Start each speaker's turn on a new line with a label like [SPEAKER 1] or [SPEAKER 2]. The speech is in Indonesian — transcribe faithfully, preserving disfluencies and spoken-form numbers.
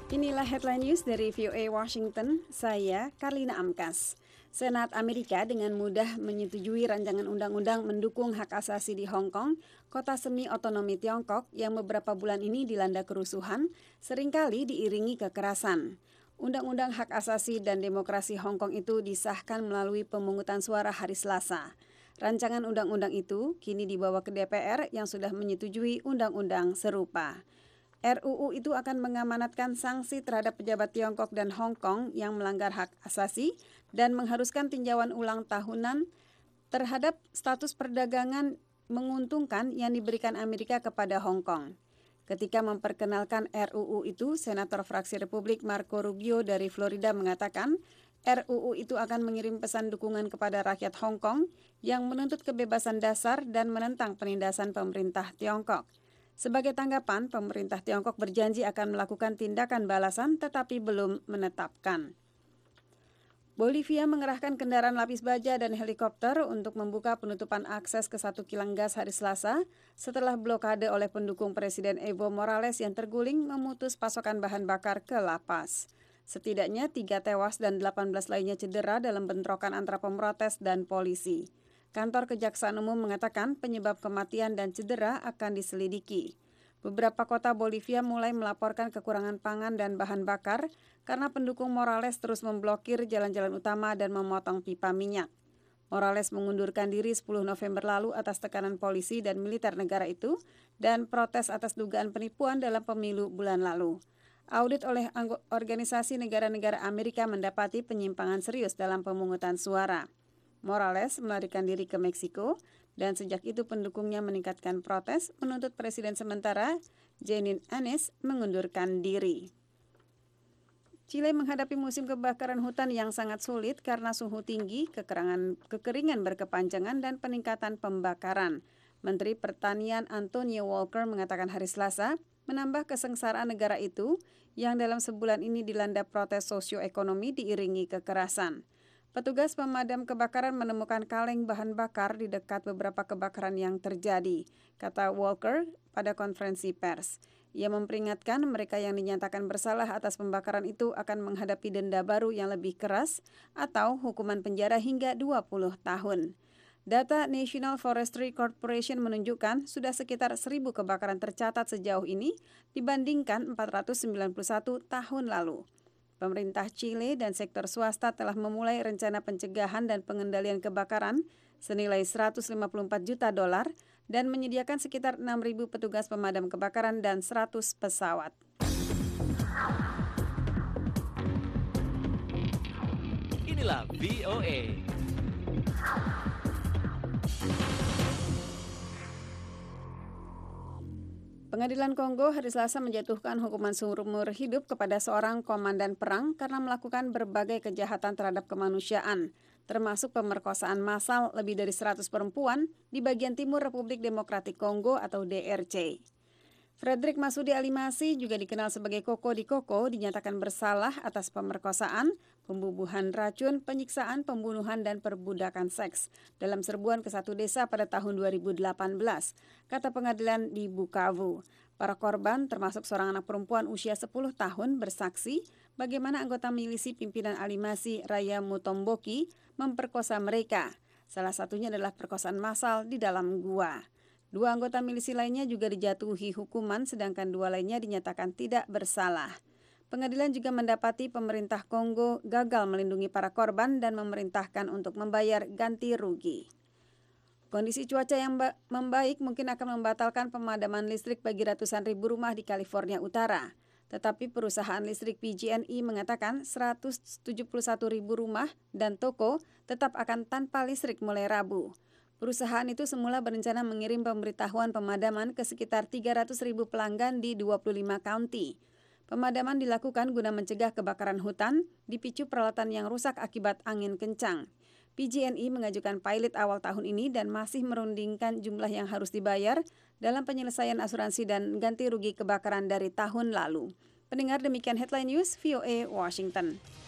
[SPEAKER 1] Inilah headline news dari V O A Washington, saya Karlina Amkas. Senat Amerika dengan mudah menyetujui rancangan undang-undang mendukung hak asasi di Hong Kong, kota semi otonomi Tiongkok yang beberapa bulan ini dilanda kerusuhan, seringkali diiringi kekerasan. Undang-undang hak asasi dan demokrasi Hong Kong itu disahkan melalui pemungutan suara hari Selasa. Rancangan undang-undang itu kini dibawa ke D P R yang sudah menyetujui undang-undang serupa. R U U itu akan mengamanatkan sanksi terhadap pejabat Tiongkok dan Hong Kong yang melanggar hak asasi dan mengharuskan tinjauan ulang tahunan terhadap status perdagangan menguntungkan yang diberikan Amerika kepada Hong Kong. Ketika memperkenalkan R U U itu, Senator fraksi Republik Marco Rubio dari Florida mengatakan R U U itu akan mengirim pesan dukungan kepada rakyat Hong Kong yang menuntut kebebasan dasar dan menentang penindasan pemerintah Tiongkok. Sebagai tanggapan, pemerintah Tiongkok berjanji akan melakukan tindakan balasan tetapi belum menetapkan. Bolivia mengerahkan kendaraan lapis baja dan helikopter untuk membuka penutupan akses ke satu kilang gas hari Selasa setelah blokade oleh pendukung Presiden Evo Morales yang terguling memutus pasokan bahan bakar ke La Paz. Setidaknya tiga tewas dan delapan belas lainnya cedera dalam bentrokan antara pemrotes dan polisi. Kantor Kejaksaan Umum mengatakan penyebab kematian dan cedera akan diselidiki. Beberapa kota Bolivia mulai melaporkan kekurangan pangan dan bahan bakar karena pendukung Morales terus memblokir jalan-jalan utama dan memotong pipa minyak. Morales mengundurkan diri sepuluh November lalu atas tekanan polisi dan militer negara itu dan protes atas dugaan penipuan dalam pemilu bulan lalu. Audit oleh organisasi negara-negara Amerika mendapati penyimpangan serius dalam pemungutan suara. Morales melarikan diri ke Meksiko dan sejak itu pendukungnya meningkatkan protes menuntut presiden sementara Jeanine Áñez mengundurkan diri. Chile menghadapi musim kebakaran hutan yang sangat sulit karena suhu tinggi, kekeringan, kekeringan berkepanjangan dan peningkatan pembakaran. Menteri Pertanian Antonio Walker mengatakan hari Selasa menambah kesengsaraan negara itu yang dalam sebulan ini dilanda protes sosioekonomi diiringi kekerasan. Petugas pemadam kebakaran menemukan kaleng bahan bakar di dekat beberapa kebakaran yang terjadi, kata Walker pada konferensi pers. Ia memperingatkan mereka yang dinyatakan bersalah atas pembakaran itu akan menghadapi denda baru yang lebih keras atau hukuman penjara hingga dua puluh tahun. Data National Forestry Corporation menunjukkan sudah sekitar seribu kebakaran tercatat sejauh ini dibandingkan empat ratus sembilan puluh satu tahun lalu. Pemerintah Chile dan sektor swasta telah memulai rencana pencegahan dan pengendalian kebakaran senilai seratus lima puluh empat juta dolar dan menyediakan sekitar enam ribu petugas pemadam kebakaran dan seratus pesawat.
[SPEAKER 2] Inilah V O A.
[SPEAKER 1] Pengadilan Kongo hari Selasa menjatuhkan hukuman seumur hidup kepada seorang komandan perang karena melakukan berbagai kejahatan terhadap kemanusiaan, termasuk pemerkosaan massal lebih dari seratus perempuan di bagian timur Republik Demokratik Kongo atau D R C. Frederick Masudi Alimasi, juga dikenal sebagai Koko di Koko, dinyatakan bersalah atas pemerkosaan, pembunuhan racun, penyiksaan, pembunuhan, dan perbudakan seks dalam serbuan ke satu desa pada tahun dua ribu delapan belas, kata pengadilan di Bukavu. Para korban, termasuk seorang anak perempuan usia sepuluh tahun, bersaksi bagaimana anggota milisi pimpinan Alimasi, Raya Mutomboki, memperkosa mereka. Salah satunya adalah perkosaan massal di dalam gua. Dua anggota milisi lainnya juga dijatuhi hukuman, sedangkan dua lainnya dinyatakan tidak bersalah. Pengadilan juga mendapati pemerintah Kongo gagal melindungi para korban dan memerintahkan untuk membayar ganti rugi. Kondisi cuaca yang membaik mungkin akan membatalkan pemadaman listrik bagi ratusan ribu rumah di California Utara. Tetapi perusahaan listrik P G and E mengatakan seratus tujuh puluh satu ribu rumah dan toko tetap akan tanpa listrik mulai Rabu. Perusahaan itu semula berencana mengirim pemberitahuan pemadaman ke sekitar tiga ratus ribu pelanggan di dua puluh lima county. Pemadaman dilakukan guna mencegah kebakaran hutan dipicu peralatan yang rusak akibat angin kencang. P G and E mengajukan pilot awal tahun ini dan masih merundingkan jumlah yang harus dibayar dalam penyelesaian asuransi dan ganti rugi kebakaran dari tahun lalu. Pendengar, demikian headline news V O A Washington.